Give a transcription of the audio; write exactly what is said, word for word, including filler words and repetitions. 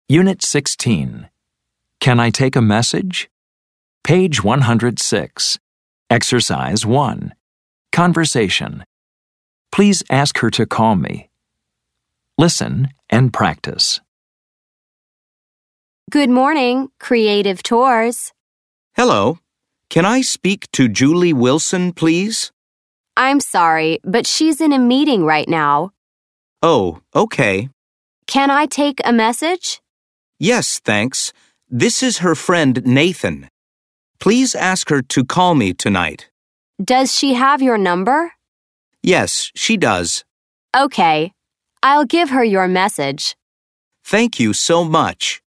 Unit sixteen. Can I take a message? Page one hundred six. Exercise one. Conversation. Please ask her to call me. Listen and practice. Good morning, Creative Tours. Hello. Can I speak to Julie Wilson, please? I'm sorry, but she's in a meeting right now. Oh, okay. Can I take a message? Yes, thanks. This is her friend Nathan. Please ask her to call me tonight. Does she have your number? Yes, she does. Okay. I'll give her your message. Thank you so much.